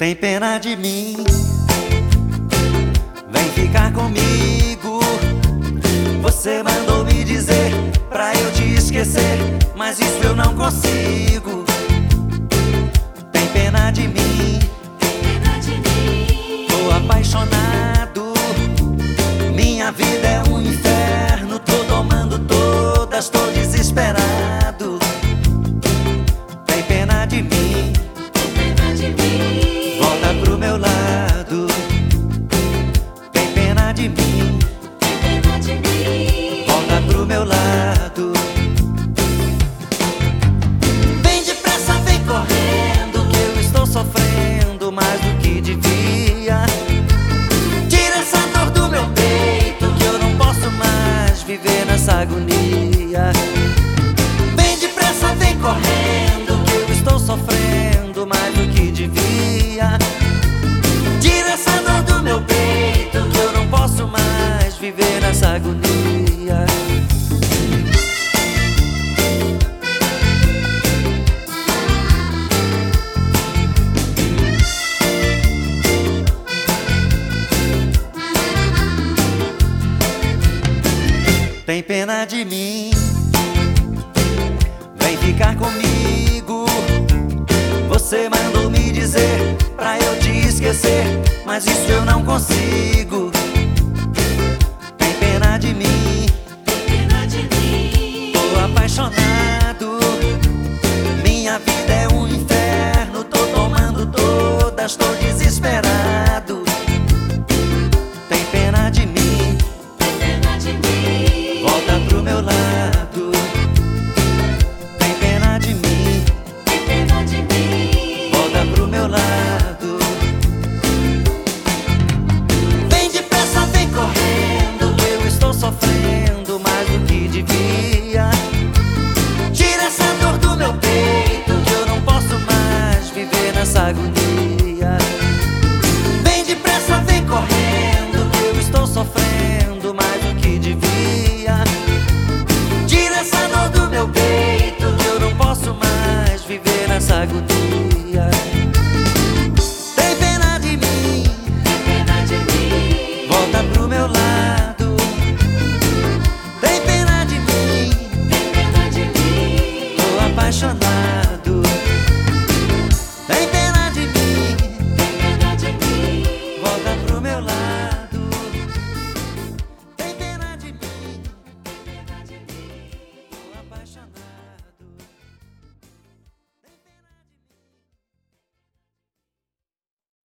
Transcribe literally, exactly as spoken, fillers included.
Tem pena de mim, vem ficar comigo. Você mandou me dizer pra eu te esquecer, mas isso eu não consigo. Tem pena de mim, tô apaixonado. Minha vida é um inferno, tô tomando todas, tô desesperado. Tem pena de mim, volta pro meu lado. Tem pena de mim, volta pro meu lado. Vem depressa, vem correndo, que eu estou sofrendo mais do que devia. Tira essa dor do meu peito, que eu não posso mais viver nessa agonia. Vem depressa, vem correndo, que eu estou sofrendo mais do que devia. Tira essa dor do meu peito, que eu não posso mais viver nessa agonia. Tem pena de mim, vem ficar comigo. Você mandou me dizer pra eu te esquecer, mas isso eu não consigo. Tem pena de mim, tô apaixonado.